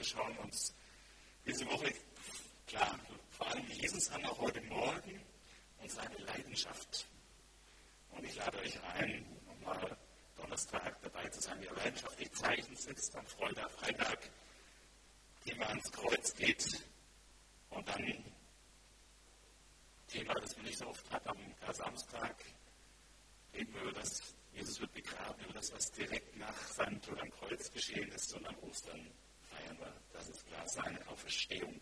schauen uns diese Woche, klar, vor allem Jesus an, auch heute Morgen und seine Leidenschaft. Und ich lade euch ein, nochmal Donnerstag dabei zu sein, wie er leidenschaftlich Zeichen setzt, am Freitag, Thema ans Kreuz geht und dann Thema, das man nicht so oft hat, am Samstag reden wir über das, Jesus wird begraben, über das, was direkt nach seinem Tod am Kreuz geschehen ist, sondern Ostern feiern wir, das ist klar, seine Auferstehung.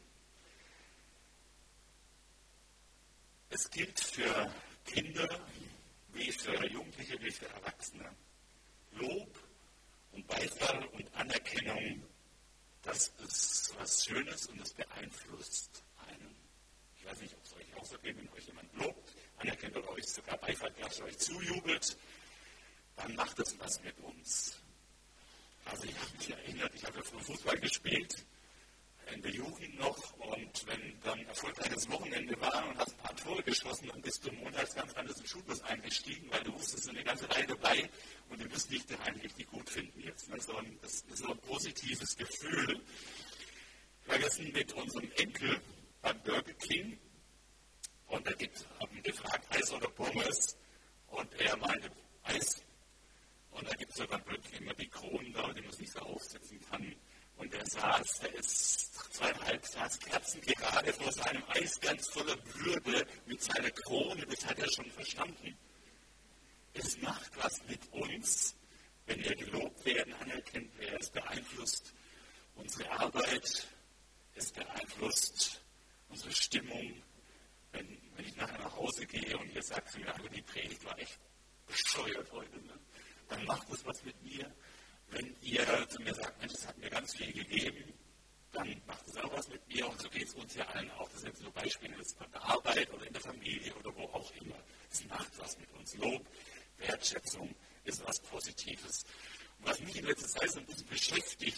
Es gilt für Kinder wie für Jugendliche, wie für Erwachsene. Lob und Beifall und Anerkennung, das ist was Schönes und das beeinflusst einen. Ich weiß nicht, ob es euch auch so geht, wenn euch jemand lobt, anerkennt oder euch sogar Beifall klatscht, euch zujubelt, dann macht das was mit uns. Also ich habe mich erinnert, ich habe ja früher Fußball gespielt, in der Jugend noch, und wenn dann erfolgreiches Wochenende war und hast ein paar Tore geschossen, dann bist du montags ganz anders im Schulbus eingestiegen, weil du wusstest, so eine ganze Reihe dabei und du wirst dich daheim richtig gut finden jetzt. Das ist so ein positives Gefühl. Wir sind mit unserem Enkel beim Burger King und er haben ihn gefragt, Eis oder Pommes, und er meinte Eis. Und da gibt es ja beim Burger King immer die Kronen da, die man sich so aufsetzen kann. Und der ist 2,5 saß kerzengerade vor seinem Eis, ganz voller Würde mit seiner Krone, das hat er schon verstanden. Es macht was mit uns, wenn wir gelobt werden, anerkannt werden. Es beeinflusst unsere Arbeit, es beeinflusst unsere Stimmung. Wenn ich nachher nach Hause gehe und ihr sagt zu mir, aber die Predigt war echt bescheuert heute, ne? Dann macht das was mit mir. Wenn ihr zu mir sagt, Mensch, das hat mir ganz viel gegeben, dann macht es auch was mit mir. Und so geht es uns ja allen auch. Das sind so Beispiele, das ist bei der Arbeit oder in der Familie oder wo auch immer. Es macht was mit uns. Lob, Wertschätzung ist was Positives. Und was mich in letzter Zeit so ein bisschen beschäftigt,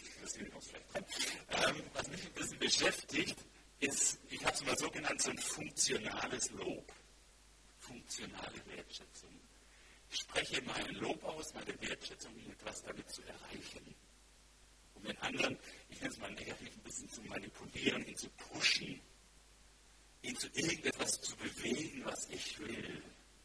ist, ich habe es mal so genannt, so ein funktionales Lob. Funktionale Wertschätzung. Ich spreche meinen Lob aus, meine Wertschätzung, um etwas damit zu erreichen. Um den anderen, ich nenne es mal negativ, ein bisschen zu manipulieren, ihn zu pushen, ihn zu irgendetwas zu bewegen, was ich will.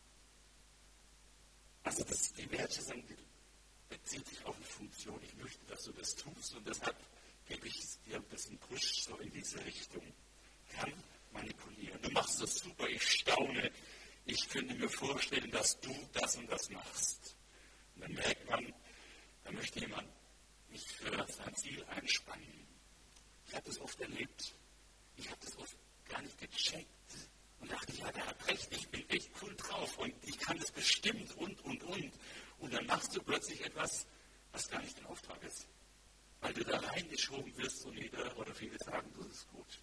Also die Wertschätzung bezieht sich auf eine Funktion. Ich möchte, dass du das tust, und deshalb gebe ich dir ein bisschen Push so in diese Richtung. Ich kann manipulieren. Du machst das super, ich staune. Ich könnte mir vorstellen, dass du das und das machst. Und dann merkt man, da möchte jemand mich für sein Ziel einspannen. Ich habe das oft erlebt. Ich habe das oft gar nicht gecheckt. Und dachte, ja, der hat recht, ich bin echt cool drauf und ich kann das bestimmt und. Und dann machst du plötzlich etwas, was gar nicht dein Auftrag ist. Weil du da reingeschoben wirst und jeder oder viele sagen, das ist gut.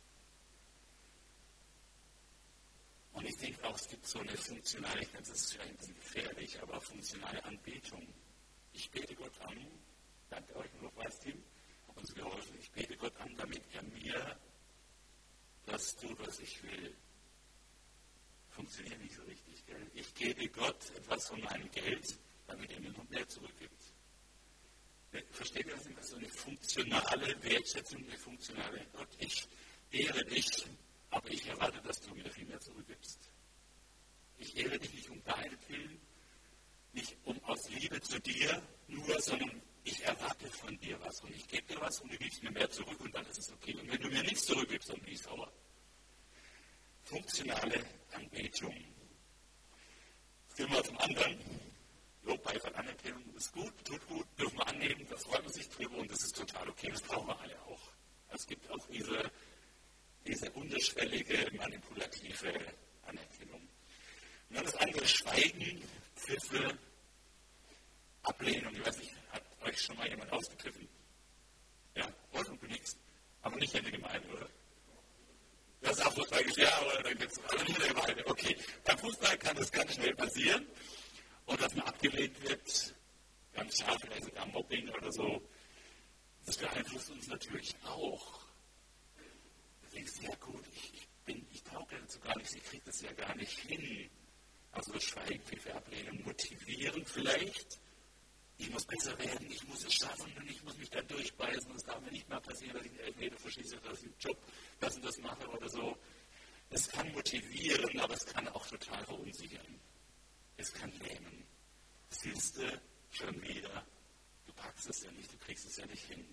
Und ich denke auch, es gibt so eine funktionale, ich denke, das ist vielleicht ein bisschen gefährlich, aber funktionale Anbetung. Ich bete Gott an, danke euch im Lobpreisteam, hat uns geholfen, ich bete Gott an, damit er mir das tut, was ich will. Funktioniert nicht so richtig, gell? Ich gebe Gott etwas von meinem Geld, damit er mir noch mehr zurückgibt. Versteht ihr das? Das ist so eine funktionale Wertschätzung, eine funktionale Gott. Ich ehre dich, aber ich erwarte, dass du mir viel mehr zurückgibst. Ich ehre dich nicht um deinetwillen, nicht aus Liebe zu dir nur, sondern ich erwarte von dir was. Und ich gebe dir was und du gibst mir mehr zurück und dann ist es okay. Und wenn du mir nichts zurückgibst, dann bin ich sauer. Funktionale Anbetung. Gehen wir zum anderen. Lob, Beifall, Anerkennung ist gut, tut gut, dürfen wir annehmen, da freut man sich drüber und das ist total okay, das brauchen wir alle auch. Es gibt auch diese unterschwellige, manipulative Anerkennung. Und dann das andere Schweigen, Pfiffe, Ablehnung. Ich weiß nicht, hat euch schon mal jemand ausgepfiffen? Ja, und du nix. Aber nicht in der Gemeinde, oder? Das ist auch Fußball, ja, oder dann gibt es aber nicht in der Gemeinde. Okay, beim Fußball kann das ganz schnell passieren und dass man abgelehnt wird, ganz scharf, vielleicht sogar Mobbing oder so. Das beeinflusst uns natürlich auch. Du denkst, ja gut, ich tauge dazu gar nicht, ich kriege das ja gar nicht hin. Also das Schweigen, Pfiffe, Ablehnung, motivieren vielleicht, ich muss besser werden, ich muss es schaffen und ich muss mich da durchbeißen. Es darf mir nicht mal passieren, dass ich einen Elfmeter verschieße, dass ich einen Job das und das mache oder so. Es kann motivieren, aber es kann auch total verunsichern. Es kann lähmen. Siehst du schon wieder, du packst es ja nicht, du kriegst es ja nicht hin.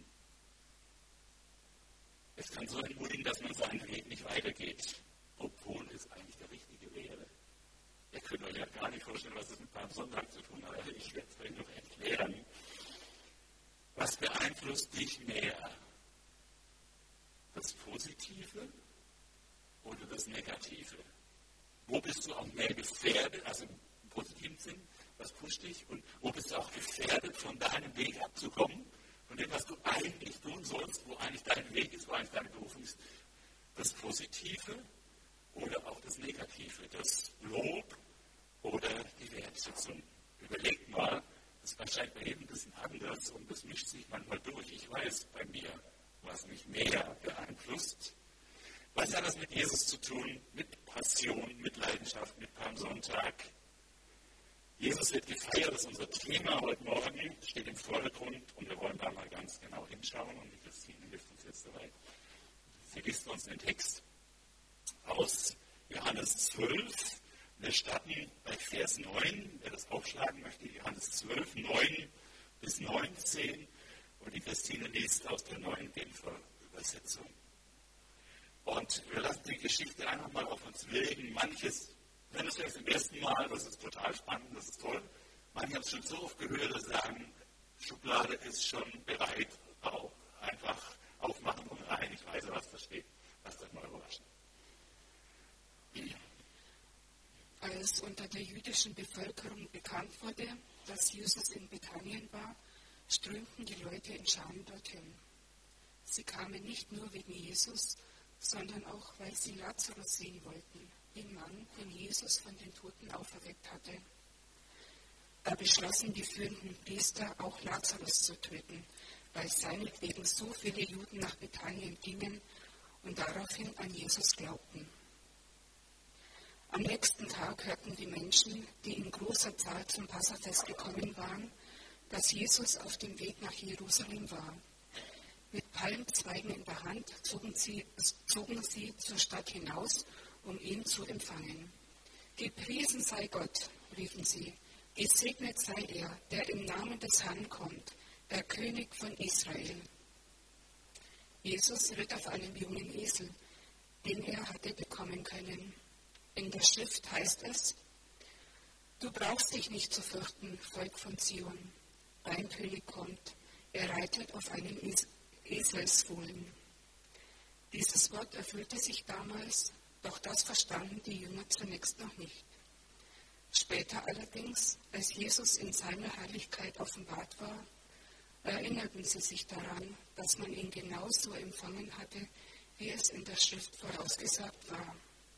Es kann so entmutigen, dass man seinen Weg nicht weitergeht, obwohl es eigentlich der richtige wäre. Ihr könnt euch ja gar nicht vorstellen, was das mit Palmsonntag zu tun hat. Ich werde es euch noch erklären. Was beeinflusst dich mehr? Das Positive oder das Negative? Wo bist du auch mehr gefährdet, also im positiven Sinn, was pusht dich? Und wo bist du auch gefährdet, von deinem Weg abzukommen? Von dem, was du eigentlich tun sollst, wo eigentlich dein Weg ist, wo eigentlich deine Berufung ist? Das Positive oder auch das Negative? Das Lob oder die Wertschätzung? Überlegt mal, das ist wahrscheinlich bei jedem ein bisschen anders und das mischt sich manchmal durch. Ich weiß bei mir, was mich mehr beeinflusst. Was hat das mit Jesus zu tun? Mit Passion, mit Leidenschaft, mit Palmsonntag? Jesus wird gefeiert, das ist unser Thema heute Morgen, steht im Vordergrund und wir wollen da mal ganz genau hinschauen und die Christine hilft uns jetzt dabei. Sie liest uns den Text aus Johannes 12. Wir starten bei Vers 9, wer das aufschlagen möchte, Johannes 12, 9 bis 19 und die Christine liest aus der neuen Genfer Übersetzung. Und wir lassen die Geschichte einfach mal auf uns wirken. Manches, wenn es vielleicht zum ersten Mal, das ist total spannend, das ist toll. Manche haben es schon so oft gehört, dass sagen, Schublade ist schon bereit, auch einfach aufmachen und rein. Ich weiß, was da steht. Lasst euch mal überraschen. Als unter der jüdischen Bevölkerung bekannt wurde, dass Jesus in Bethanien war, strömten die Leute in Scharen dorthin. Sie kamen nicht nur wegen Jesus, sondern auch, weil sie Lazarus sehen wollten, den Mann, den Jesus von den Toten auferweckt hatte. Da beschlossen die führenden Priester, auch Lazarus zu töten, weil seinetwegen so viele Juden nach Bethanien gingen und daraufhin an Jesus glaubten. Am nächsten Tag hörten die Menschen, die in großer Zahl zum Passafest gekommen waren, dass Jesus auf dem Weg nach Jerusalem war. Mit Palmzweigen in der Hand zogen sie zur Stadt hinaus, um ihn zu empfangen. Gepriesen sei Gott, riefen sie, gesegnet sei er, der im Namen des Herrn kommt, der König von Israel. Jesus ritt auf einem jungen Esel, den er hatte bekommen können. In der Schrift heißt es, du brauchst dich nicht zu fürchten, Volk von Zion. Dein König kommt, er reitet auf einem Eselsfohlen. Dieses Wort erfüllte sich damals, doch das verstanden die Jünger zunächst noch nicht. Später allerdings, als Jesus in seiner Herrlichkeit offenbart war, erinnerten sie sich daran, dass man ihn genauso empfangen hatte, wie es in der Schrift vorausgesagt war.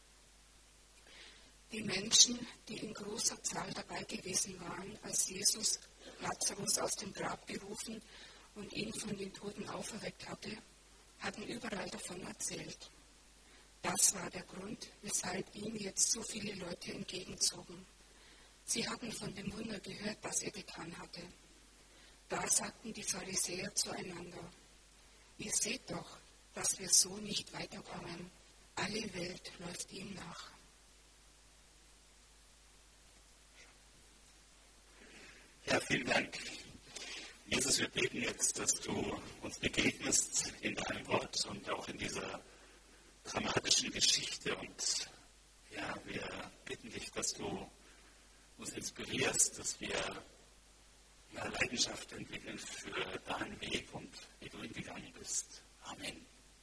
Die Menschen, die in großer Zahl dabei gewesen waren, als Jesus Lazarus aus dem Grab gerufen und ihn von den Toten auferweckt hatte, hatten überall davon erzählt. Das war der Grund, weshalb ihm jetzt so viele Leute entgegenzogen. Sie hatten von dem Wunder gehört, das er getan hatte. Da sagten die Pharisäer zueinander, ihr seht doch, dass wir so nicht weiterkommen. Alle Welt läuft ihm nach. Ja, vielen Dank. Jesus, wir beten jetzt, dass du uns begegnest in deinem Wort und auch in dieser dramatischen Geschichte. Und ja, wir bitten dich, dass du uns inspirierst, dass wir eine Leidenschaft entwickeln für deinen Weg und wie du ihn gegangen bist. Amen.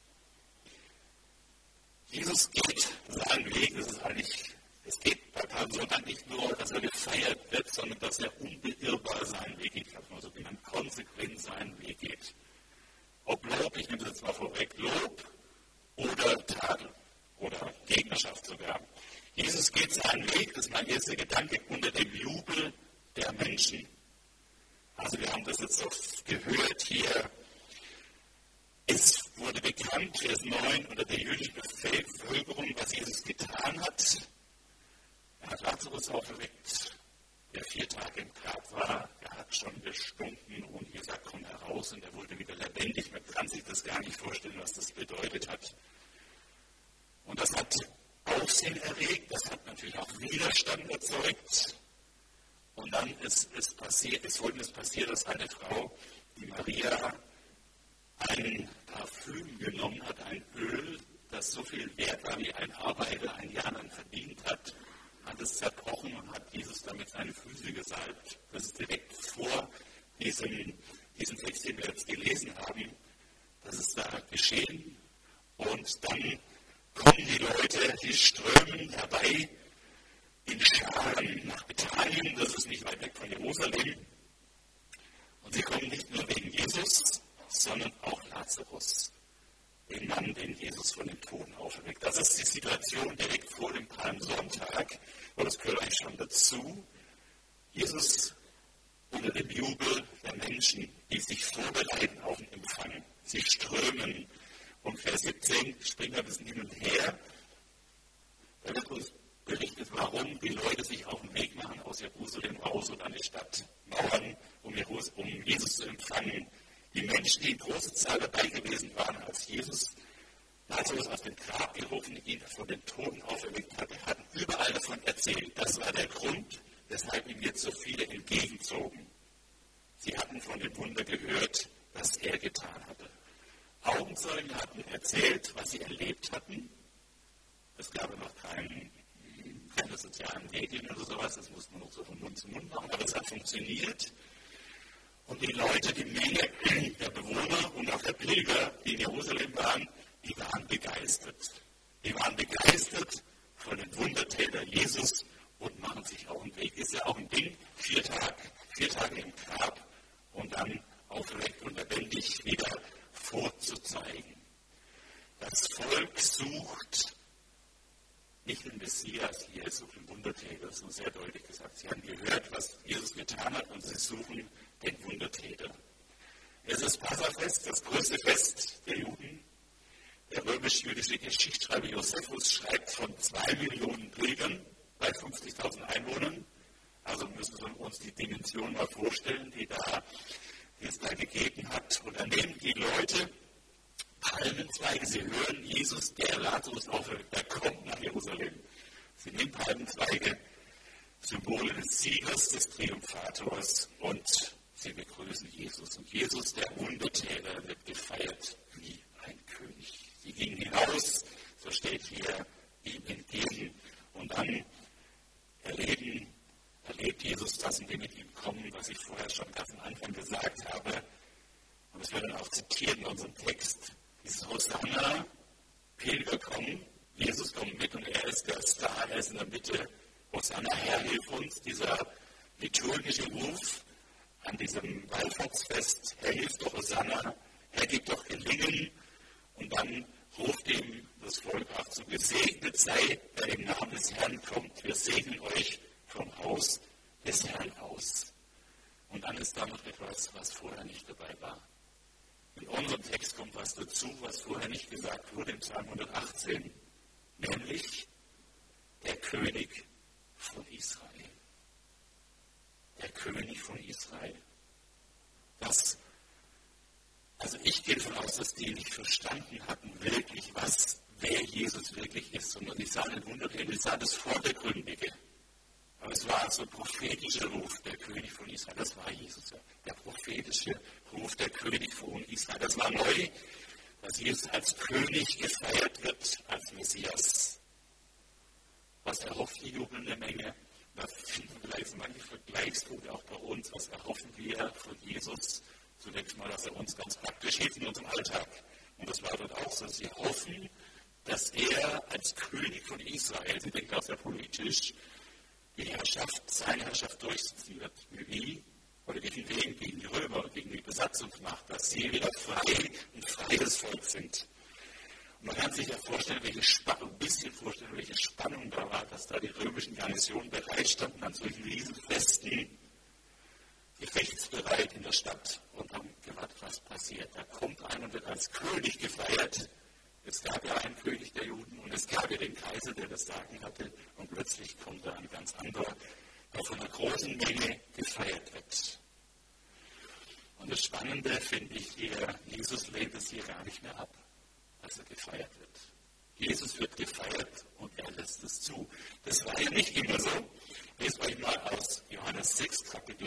Jesus geht seinen Weg, es geht bei Palmsonntag nicht nur, dass er gefeiert wird, sondern dass er unbeirrbar seinen Weg geht. Ich habe mal so genannt, konsequent seinen Weg geht. Ob Lob, ich nehme das jetzt mal vorweg, Lob oder Tadel oder Gegnerschaft sogar. Jesus geht seinen Weg, das ist mein erster Gedanke, unter dem Jubel der Menschen. Also wir haben das jetzt oft gehört hier. Es wurde bekannt, Vers 9, unter der jüdischen Bevölkerung, was Jesus getan hat. Er hat Lazarus auferweckt, der 4 Tage im Grab war. Er hat schon gestunken und Jesus kommt heraus und er wurde wieder lebendig. Man kann sich das gar nicht vorstellen, was das bedeutet hat. Und das hat Aufsehen erregt, das hat natürlich auch Widerstand erzeugt. Und dann ist Folgendes passiert, dass eine Frau, die Maria, ein Parfüm genommen hat, ein Öl, das so viel wert war, wie ein Arbeiter ein Jahr lang verdient hat, hat es zerbrochen und hat Jesus damit seine Füße gesalbt. Das ist direkt vor diesem Text, den wir jetzt gelesen haben. Das ist da geschehen. Und dann kommen die Leute, die strömen herbei in Scharen nach Bethanien, das ist nicht weit weg von Jerusalem. Und sie kommen nicht nur wegen Jesus, sondern auch Lazarus, den Mann, den Jesus von den Toten auferweckt. Das ist die Situation direkt vor dem Palmsonntag, und das gehört eigentlich schon dazu. Jesus unter dem Jubel der Menschen, die sich vorbereiten auf den Empfang. Sie strömen. Und Vers 17 springt ein bisschen hin und her. Da wird uns berichtet, warum die Leute sich auf den Weg machen aus Jerusalem raus und an die Stadtmauern, um Jesus zu empfangen. Die Menschen, die in großer Zahl dabei gewesen waren, als Jesus Lazarus aus dem Grab gerufen, ihn von den Toten auferweckt hatte, hatten überall davon erzählt. Das war der Grund, weshalb ihm jetzt so viele entgegenzogen. Sie hatten von dem Wunder gehört, das er getan hatte. Augenzeugen hatten erzählt, was sie erlebt hatten. Es gab noch keine sozialen Medien oder sowas, das musste man noch so von Mund zu Mund machen, aber es hat funktioniert. Und die Leute, die Menge der Bewohner und auch der Pilger, die in Jerusalem waren, die waren begeistert. Die waren begeistert von dem Wundertäter Jesus und machen sich auf den Weg. Ist ja auch ein Ding, 4 Tage im Grab und dann auferweckt und lebendig wieder vorzuzeigen. Das Volk sucht nicht den Messias, hier sucht den Wundertäter, das ist sehr deutlich gesagt. Sie haben gehört, was Jesus getan hat, und sie suchen den Wundertäter. Es ist das Passafest, das größte Fest der Juden. Der römisch-jüdische Geschichtsschreiber Josephus schreibt von 2 Millionen Pilgern bei 50.000 Einwohnern. Also müssen wir uns die Dimension mal vorstellen, die es da gegeben hat. Und dann nehmen die Leute Palmenzweige. Sie hören, Jesus, der Lazarus auferweckt, der kommt nach Jerusalem. Sie nehmen Palmenzweige, Symbole des Siegers, des Triumphators, und sie begrüßen Jesus. Und Jesus, der Wundertäter, wird gefeiert wie ein König. Sie gingen hinaus, so steht hier, ihm entgegen. Und dann erlebt Jesus das, indem mit ihm kommen, was ich vorher schon ganz am Anfang gesagt habe. Und das wird dann auch zitiert in unserem Text. Dieses Hosanna, Pilger kommen, Jesus kommt mit und er ist der Star, er ist in der Mitte. Hosanna, Herr, hilf uns, dieser liturgische Ruf an diesem Wallfahrtsfest, Herr, hilf doch Hosanna, Herr, gib doch Gelingen. Und dann ruft ihm das Volk auch zu, gesegnet sei, der im Namen des Herrn kommt. Wir segnen euch vom Haus des Herrn aus. Und dann ist da noch etwas, was vorher nicht dabei war. In unserem Text kommt was dazu, was vorher nicht gesagt wurde im Psalm 118, nämlich der König von Israel. Der König von Israel. Also ich gehe davon aus, dass die nicht verstanden hatten wirklich, wer Jesus wirklich ist, sondern die sahen den Wundertäter, die sahen das Vordergründige. Aber es war so ein prophetischer Ruf, der König von Israel. Das war Jesus, der prophetische Ruf, der König von Israel. Das war neu, dass Jesus als König gefeiert wird, als Messias. Was erhofft die jubelnde Menge? Da finden wir vielleicht manche Vergleichspunkte auch bei uns. Was erhoffen wir von Jesus? Zunächst mal, dass er uns ganz praktisch hilft in unserem Alltag. Und das war dort auch so. Sie hoffen, dass er als König von Israel, sie denken auch sehr politisch, seine Herrschaft durchsetzen wird. Wie? Oder gegen wen? Gegen die Römer, gegen die Besatzungsmacht, dass sie wieder ein freies Volk sind. Und man kann sich ja vorstellen, welche Spannung da war, dass da die römischen Garnisonen bereit standen an solchen Riesenfesten, gefechtsbereit in der Stadt, und haben gewartet, was passiert. Da kommt einer und wird als König gefeiert. Es gab ja einen König der Juden und es gab ja den Kaiser, der das Sagen hatte, und plötzlich kommt da ein ganz anderer, der von einer großen Menge gefeiert wird. Und das Spannende finde ich hier, Jesus lehnt es hier gar nicht mehr ab, als er gefeiert wird. Jesus wird gefeiert und er lässt es zu. Das war ja nicht immer so. Lest euch mal aus Johannes 6,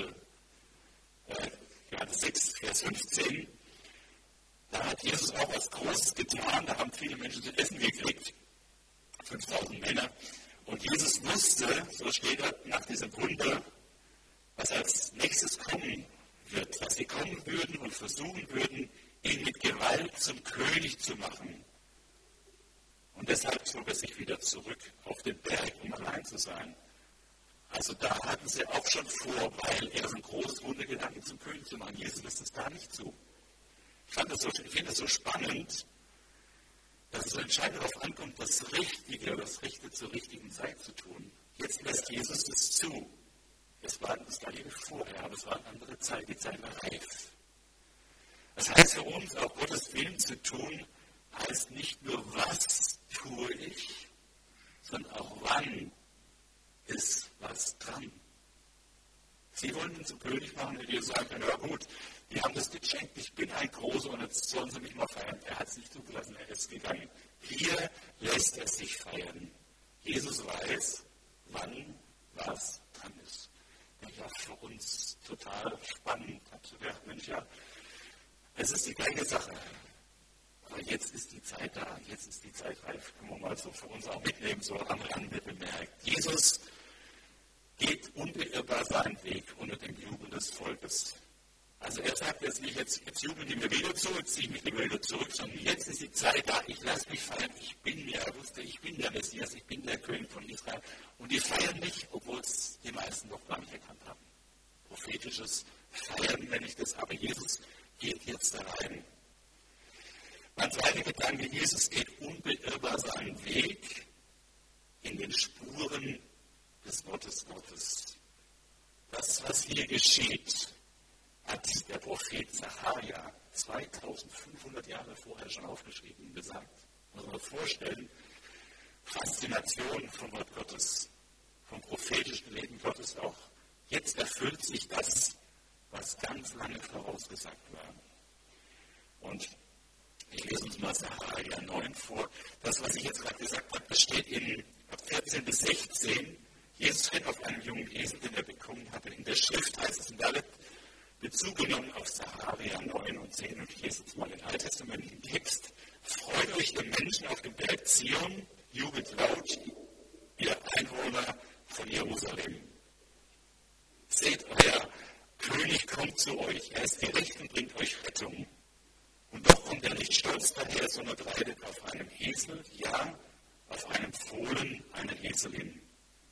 Johannes 6, Vers 15. Da hat Jesus auch was Großes getan. Da haben viele Menschen zu essen gekriegt. 5000 Männer. Und Jesus wusste, so steht er nach diesem Wunder, was als nächstes kommen wird. Dass sie kommen würden und versuchen würden, ihn mit Gewalt zum König zu machen. Und deshalb zog er sich wieder zurück auf den Berg, um allein zu sein. Also da hatten sie auch schon vor, weil er so ein großes Wunder Gedanken zum König zu machen. Jesus lässt es gar nicht zu. Ich finde es so spannend, dass es so entscheidend darauf ankommt, das Richtige oder das Rechte zur richtigen Zeit zu tun. Jetzt lässt Jesus es zu. Das war eben vorher, aber es war eine andere Zeit, die Zeit war reif. Das heißt für uns, auch Gottes Willen zu tun, heißt nicht nur, was tue ich, sondern auch wann ist was dran. Sie wollen ihn zum König machen und ihr sagen, ja gut, die haben das geschenkt, ich bin ein Großer und jetzt sollen sie mich mal feiern. Er hat es nicht zugelassen, er ist gegangen. Hier lässt er sich feiern. Jesus weiß, wann was dran ist. Das ist auch für uns total spannend. Ich habe so gedacht, Mensch, ja, es ist die gleiche Sache. Aber jetzt ist die Zeit da, jetzt ist die Zeit reif. Können wir mal so für uns auch mitnehmen, so am Rande bemerkt. Jesus geht unbeirrbar seinen Weg unter dem Jubel des Volkes. Also er sagt jetzt nicht, jetzt jubeln die mir wieder zu, jetzt ziehe ich mich wieder zurück, sondern jetzt ist die Zeit da, ich lasse mich feiern, ich bin der Messias, ich bin der König von Israel. Und die feiern nicht, obwohl es die meisten noch gar nicht erkannt haben. Prophetisches Feiern nenne ich das, aber Jesus geht jetzt da rein. Mein zweiter Gedanke, Jesus geht unbeirrbar seinen Weg in den Spuren des Wortes Gottes. Das, was hier geschieht, hat der Prophet Sacharja 2500 Jahre vorher schon aufgeschrieben und gesagt. Muss man sich vorstellen, Faszination vom Wort Gottes, vom prophetischen Leben Gottes auch. Jetzt erfüllt sich das, was ganz lange vorausgesagt war. Und ich lese uns mal Sacharja 9 vor. Das, was ich jetzt gerade gesagt habe, das steht in 14 bis 16. Jesus ritt auf einem jungen Esel, den er bekommen hatte. In der Schrift heißt es, und da wird Bezug genommen auf Sacharja 9 und 10. Und ich lese jetzt mal den alttestamentlichen Text. Freut euch, ihr Menschen auf dem Berg Zion, jubelt laut, ihr Einwohner von Jerusalem. Seht, euer König kommt zu euch. Er ist gerecht und bringt euch Rettung. Und doch kommt er nicht stolz daher, sondern reitet auf einem Esel, ja, auf einem Fohlen einer Eselin.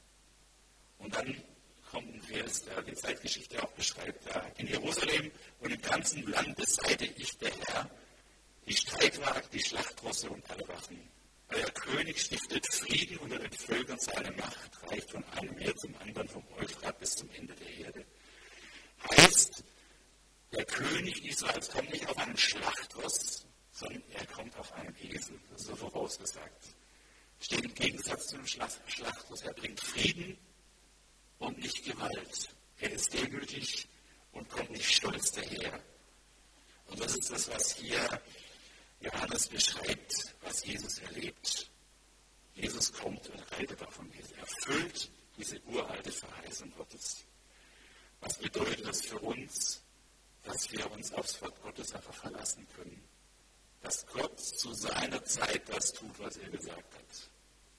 Und dann kommt ein Vers, der die Zeitgeschichte auch beschreibt. In Jerusalem und im ganzen Land beseite ich der Herr, die Streitwagen, die Schlachtrosse und alle Waffen. Euer König stiftet Frieden unter den Völkern, seine Macht reicht von einem Meer zum anderen, vom Euphrat bis zum Ende der Erde. Heißt, der König Israels kommt nicht auf einem Schlachtross, sondern er kommt auf einem Esel. Das ist so vorausgesagt. Steht im Gegensatz zu einem Schlachtross. Er bringt Frieden und nicht Gewalt. Er ist demütig und kommt nicht stolz daher. Und das ist das, was hier Johannes beschreibt, was Jesus erlebt. Jesus kommt und reitet auf dem Esel. Er erfüllt diese uralte Verheißung Gottes. Was bedeutet das für uns? Dass wir uns aufs Wort Gottes einfach verlassen können. Dass Gott zu seiner Zeit das tut, was er gesagt hat.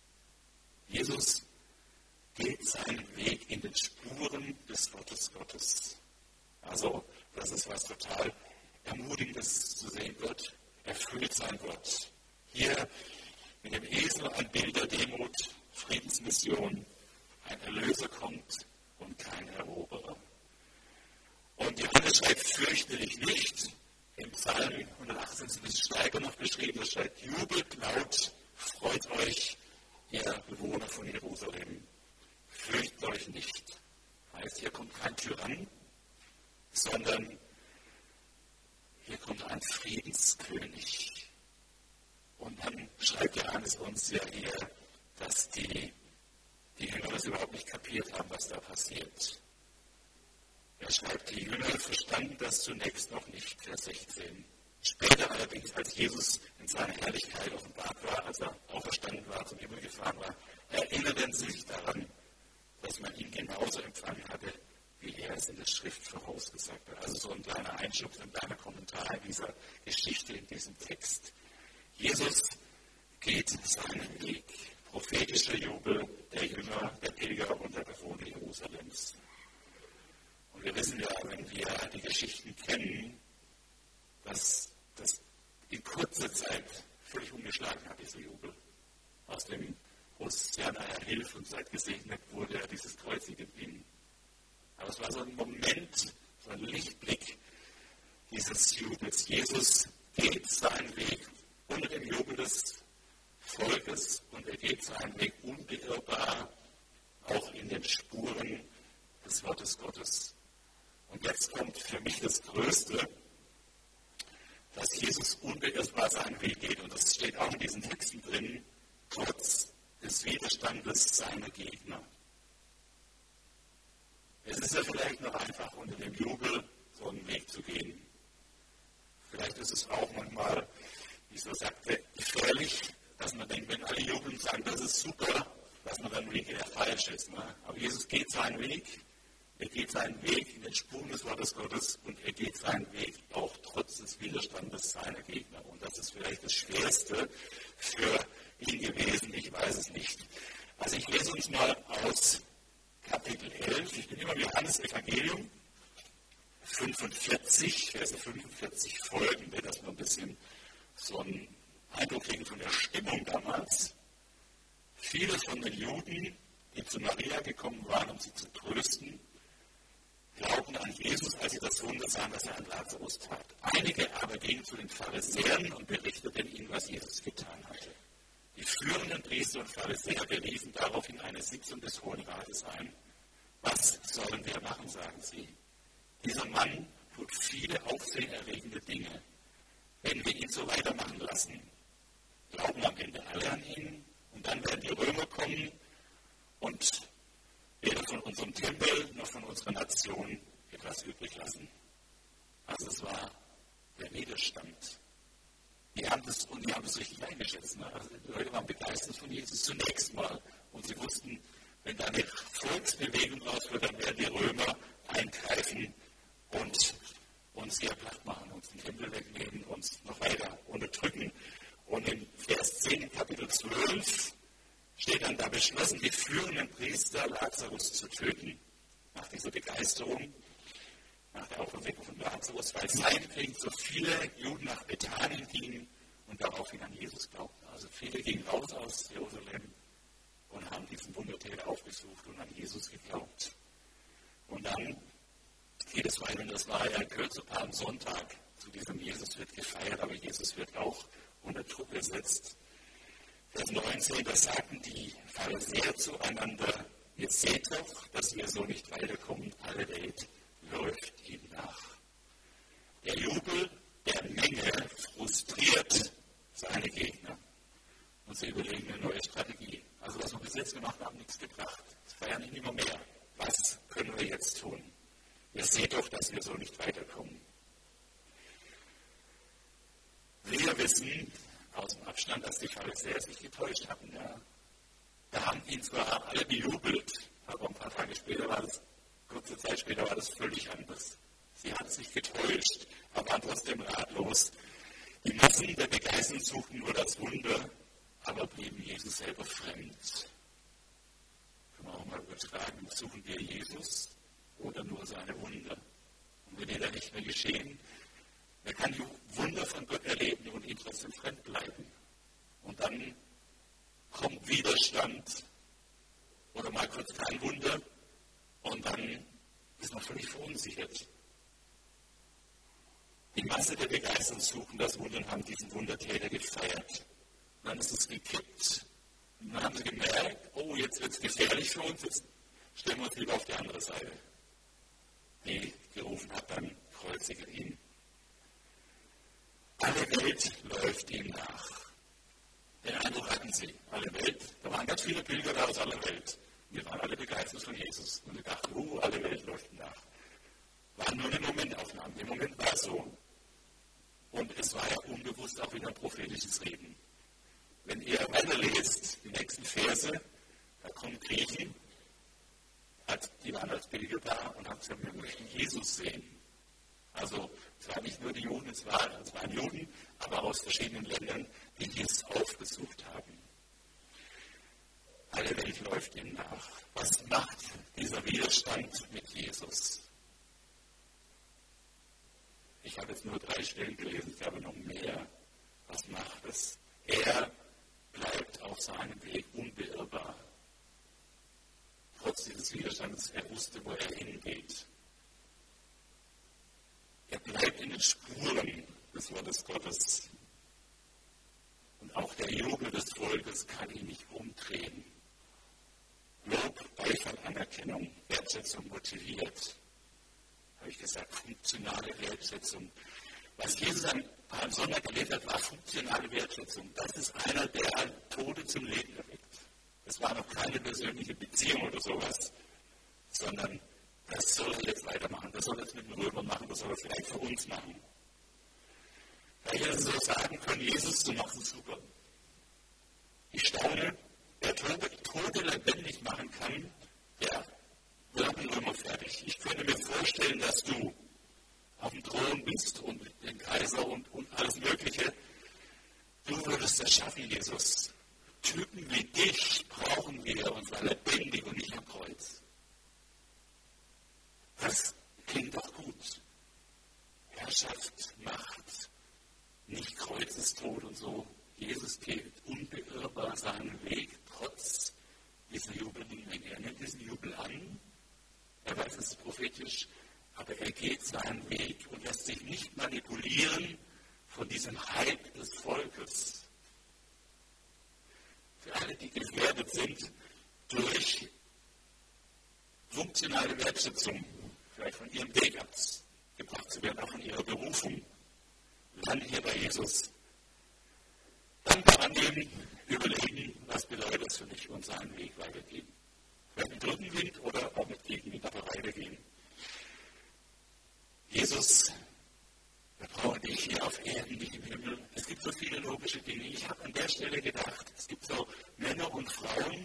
Jesus geht seinen Weg in den Spuren des Wortes Gottes. Also, das ist was total Ermutigendes zu sehen. Gott erfüllt sein Wort. Hier mit dem Esel ein Bild der Demut, Friedensmission. Ein Erlöser kommt und kein Eroberer. Und Johannes schreibt, fürchte dich nicht. Im Psalm 118 ist es stärker noch beschrieben, es schreibt, jubelt laut, freut euch, ihr Bewohner von Jerusalem. Fürchtet euch nicht. Heißt, hier kommt kein Tyrann, sondern hier kommt ein Friedenskönig. Und dann schreibt Johannes uns ja hier, dass die Jünger das überhaupt nicht kapiert haben, was da passiert. Er schreibt, die Jünger verstanden das zunächst noch nicht, Vers 16. Später allerdings, als Jesus in seiner Herrlichkeit offenbart war, als er auferstanden war, zum Himmel gefahren war, erinnerten sie sich daran, dass man ihn genauso empfangen hatte, wie er es in der Schrift vorausgesagt hat. Also so ein kleiner Einschub, ein kleiner Kommentar in dieser Geschichte, in diesem Text. Jesus geht seinen Weg. Prophetischer Jubel der Jünger, der Pilger und der Bewohner Jerusalems. Und wir wissen ja, wenn wir die Geschichten kennen, dass das in kurzer Zeit völlig umgeschlagen hat, dieser Jubel. Aus dem Hosianna, Herr, hilf uns, seid gesegnet, wurde dieses Kreuzigen hin. Aber es war so ein Moment, so ein Lichtblick dieses Jubels. Jesus geht seinen Weg unter dem Jubel des Volkes und er geht seinen Weg unbeirrbar, auch in den Spuren des Wortes Gottes. Und jetzt kommt für mich das Größte, dass Jesus unbeirrbar seinen Weg geht. Und das steht auch in diesen Texten drin, trotz des Widerstandes seiner Gegner. Es ist ja vielleicht noch einfach, unter dem Jubel so einen Weg zu gehen. Vielleicht ist es auch manchmal, wie ich so sagte, gefährlich, dass man denkt, wenn alle jubeln und sagen, das ist super, dass man dann Weg der falsch ist. Ne? Aber Jesus geht seinen Weg. Er geht seinen Weg in den Spuren des Wortes Gottes und er geht seinen Weg auch trotz des Widerstandes seiner Gegner. Und das ist vielleicht das Schwerste für ihn gewesen, ich weiß es nicht. Also ich lese uns mal aus Kapitel 11, ich bin immer im Johannes-Evangelium, 45, Verse 45 folgende, dass wir ein bisschen so einen Eindruck kriegen von der Stimmung damals. Viele von den Juden, die zu Maria gekommen waren, um sie zu trösten, glaubten an Jesus, als sie das Wunder sahen, was er an Lazarus tat. Einige aber gingen zu den Pharisäern und berichteten ihnen, was Jesus getan hatte. Die führenden Priester und Pharisäer beriefen daraufhin eine Sitzung des Hohen Rates ein. Was sollen wir machen, sagen sie. Dieser Mann tut viele aufsehenerregende Dinge. Wenn wir ihn so weitermachen lassen, glauben am Ende alle an ihn und dann werden die Römer kommen und weder von unserem Tempel noch von unserer Nation etwas übrig lassen. Also es war der Widerstand. Die haben das richtig eingeschätzt. Ne? Also die Leute waren begeistert von Jesus zunächst mal. Und sie wussten, wenn da eine Volksbewegung raus wird, dann werden die Römer eingreifen und uns hier platt machen, uns den Tempel wegnehmen, uns noch weiter unterdrücken. Und in Vers 10 in Kapitel 12 steht dann da beschlossen, die führenden Priester Lazarus zu töten. Nach dieser Begeisterung, nach der Auferweckung von Lazarus, weil seinetwegen so viele Juden nach Bethanien gingen und daraufhin an Jesus glaubten. Also viele gingen raus aus Jerusalem und haben diesen Wundertäter aufgesucht und an Jesus geglaubt. Und dann geht es weiter, und das war ja gehört zu Palmsonntag, zu diesem Jesus wird gefeiert, aber Jesus wird auch unter Druck gesetzt. Vers 19, da sagten die Pharisäer zueinander, ihr seht doch, dass wir so nicht weiterkommen, alle Welt läuft ihm nach. Der Jubel der Menge frustriert seine Gegner. Und sie überlegen eine neue Strategie. Also was wir bis jetzt gemacht haben, nichts gebracht. Es feiern nicht immer mehr. Was können wir jetzt tun? Ihr seht doch, dass wir so nicht weiterkommen. Wir wissen aus dem Abstand, dass die Pharisäer sich getäuscht hatten. Ja. Da haben ihn zwar alle bejubelt, aber ein paar Tage später kurze Zeit später war das völlig anders. Sie hatten sich getäuscht, aber waren trotzdem ratlos. Die Massen der Begeisterten suchten nur das Wunder, aber blieben Jesus selber fremd. Können wir auch mal übertragen, suchen wir Jesus oder nur seine Wunder? Und wenn die da nicht mehr geschehen, wer kann die Wunder von Gott erleben und ihm trotzdem fremd bleiben? Und dann kommt Widerstand oder mal kurz kein Wunder und dann ist man völlig verunsichert. Die Masse der Begeisterten suchen das Wunder und haben diesen Wundertäter gefeiert. Und dann ist es gekippt. Und dann haben sie gemerkt, oh, jetzt wird es gefährlich für uns, jetzt stellen wir uns lieber auf die andere Seite. Die gerufen hat, dann kreuzige ihn. Alle Welt läuft ihm nach. Den Eindruck hatten sie, alle Welt. Da waren ganz viele Pilger da aus aller Welt. Wir waren alle begeistert von Jesus. Und wir dachten, alle Welt läuft ihm nach. war nur eine Momentaufnahme. Der Moment war so. Und es war ja unbewusst auch wieder ein prophetisches Reden. Wenn ihr weiterlest, die nächsten Verse, da kommen Griechen, die waren als Pilger da und haben gesagt, wir möchten Jesus sehen. Also es waren nicht nur die Juden, es waren Juden, aber aus verschiedenen Ländern, die Jesus aufgesucht haben. Alle Welt läuft ihm nach. Was macht dieser Widerstand mit Jesus? Ich habe jetzt nur 3 Stellen gelesen, ich habe noch mehr. Was macht es? Er bleibt auf seinem Weg unbeirrbar. Trotz dieses Widerstandes, er wusste, wo er hingeht. Er bleibt in den Spuren des Wortes Gottes. Und auch der Jubel des Volkes kann ihn nicht umdrehen. Lob, Beifall, Anerkennung, Wertschätzung motiviert. Habe ich gesagt, funktionale Wertschätzung. Was Jesus am Palmsonntag gelehrt hat, war funktionale Wertschätzung. Das ist einer, der Tote zum Leben erweckt. Es war noch keine persönliche Beziehung oder sowas, sondern das soll er jetzt weitermachen. Das soll er jetzt mit den Römern machen, das soll er vielleicht für uns machen. Weil ich also so sagen können, Jesus, du machst es super. Ich staune, wer Tote lebendig machen kann, der wird mit den Römern fertig. Ich könnte mir vorstellen, dass du auf dem Thron bist und den Kaiser und alles Mögliche. Du würdest das schaffen, Jesus. Typen wie dich brauchen wir, und zwar lebendig und nicht am Kreuz. Das klingt doch gut. Herrschaft, Macht, nicht Kreuzestod und so. Jesus geht unbeirrbar seinen Weg, trotz dieser jubelnden Menge. Er nimmt diesen Jubel an, er weiß, es ist prophetisch, aber er geht seinen Weg und lässt sich nicht manipulieren von diesem Hype des Volkes. Für alle, die gefährdet sind durch funktionale Wertschätzung, vielleicht von ihrem Weg abgebracht zu werden, auch von ihrer Berufung, landen hier bei Jesus. Dankbar annehmen, überlegen, was bedeutet es für mich und seinen Weg weitergehen. Vielleicht mit Rückenwind oder auch mit Gegenwind, aber weitergehen. Jesus, wir brauchen dich hier auf Erden, nicht im Himmel. Es gibt so viele logische Dinge. Ich habe an der Stelle gedacht, es gibt so Männer und Frauen,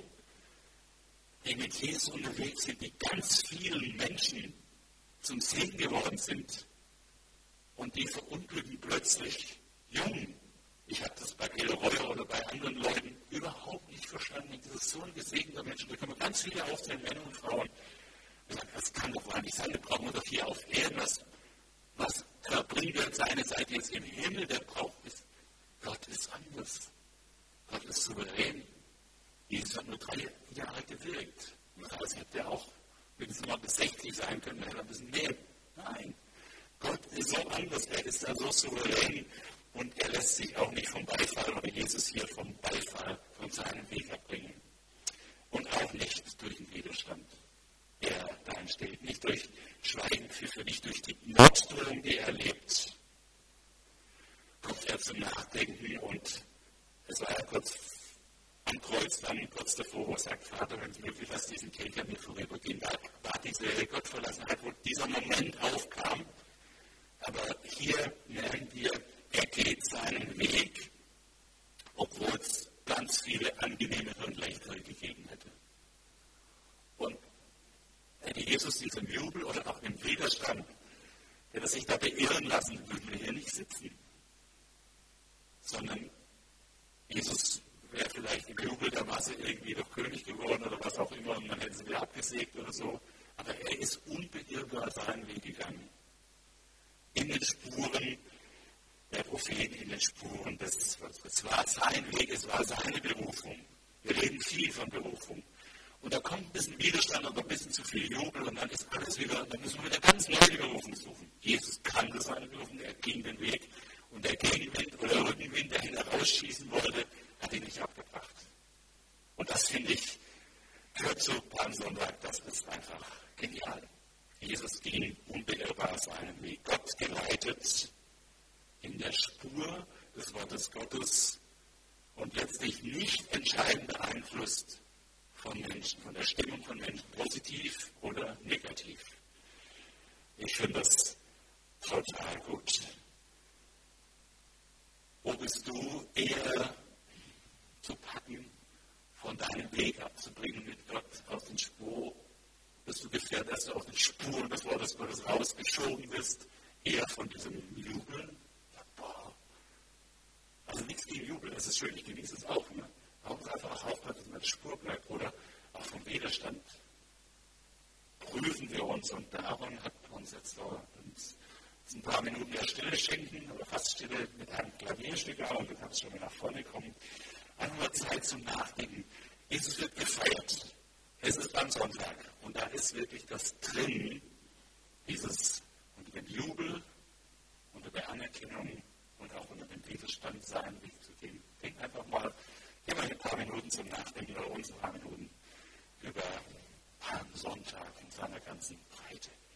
die mit Jesus unterwegs sind, die ganz vielen Menschen zum Segen geworden sind. Und die verunglücken plötzlich jung. Ich habe das bei Gilroy oder bei anderen Leuten überhaupt nicht verstanden. Das ist so ein gesegneter Mensch. Da können wir ganz viele aufzählen, Männer und Frauen. Ich sage, das kann doch gar nicht sein. Wir brauchen doch hier auf Erden was verbringen wir seine Seite jetzt im Himmel, der braucht es. Gott ist anders. Gott ist souverän. Jesus hat nur 3 Jahre gewirkt. Das hätte er auch mindestens mal bis 60 sein können, er hätte ein bisschen mehr. Nein. Gott ist so anders, er ist da so souverän und er lässt sich auch nicht vom Beifall oder Jesus hier vom Beifall von seinem Weg abbringen. Und auch nicht durch den Widerstand, der da entsteht. Nicht durch Schweigenpfiffe, nicht durch die Notdrohung, die er erlebt. Kommt er zum Nachdenken und es war ja kurz am Kreuz, dann kurz davor, wo er sagt, Vater, wenn es möglich ist, diesen Kelch an mir vorübergehen. Da war diese Gottverlassenheit, wo dieser Moment aufkam. Aber hier merken wir, er geht seinen Weg, obwohl es ganz viele angenehmere und leichtere gegeben hätte. Und hätte Jesus diesen Jubel oder auch den Widerstand, hätte er sich da beirren lassen, würden wir hier nicht sitzen. Sondern Jesus wäre vielleicht im Jubel der Masse irgendwie doch König geworden oder was auch immer und man hätte sie wieder abgesägt oder so. Aber er ist unbeirrbar seinen Weg gegangen. In den Spuren der Propheten, in den Spuren des Volkes. Es war sein Weg, es war seine Berufung. Wir reden viel von Berufung. Und da kommt ein bisschen Widerstand oder ein bisschen zu viel Jubel und dann ist alles wieder, dann müssen wir wieder ganz neue Berufung suchen. Jesus kannte seine Berufung, er ging den Weg und der Gegenwind oder Rückenwind, der ihn herausschießen wollte, hat ihn nicht abgebracht. Und das finde ich, gehört zu Palmsonntag, das ist einfach genial. Jesus ging unbeirrbar seinen Weg. Gott geleitet in der Spur des Wortes Gottes und letztlich nicht entscheidend beeinflusst von Menschen, von der Stimmung von Menschen, positiv oder negativ. Ich finde das total gut. Wo bist du eher zu packen, von deinem Weg abzubringen mit Gott aus den Spuren? Bist du gefährdet, dass du aus den Spuren des Wortes Gottes rausgeschoben bist? Eher von diesem Jubeln? Ja, boah. Also nichts gegen Jubel, das ist schön, ich genieße es auch. Ne? Man muss einfach auch aufpassen, dass man die Spur bleibt. Oder auch vom Widerstand prüfen wir uns. Und darum hat uns jetzt uns ein paar Minuten mehr Stille schenken, oder fast Stille mit einem Klavierstück auch, und du kannst schon mal nach vorne kommen. Einfach mal Zeit zum Nachdenken. Jesus wird gefeiert. Es ist am Sonntag. Und da ist wirklich das drin, dieses unter dem Jubel, unter der Anerkennung und auch unter dem Widerstand seinen Weg zu gehen. Denk einfach mal, geh mal ein paar Minuten zum Nachdenken oder uns ein paar Minuten über Palmsonntag und seiner ganzen Breite.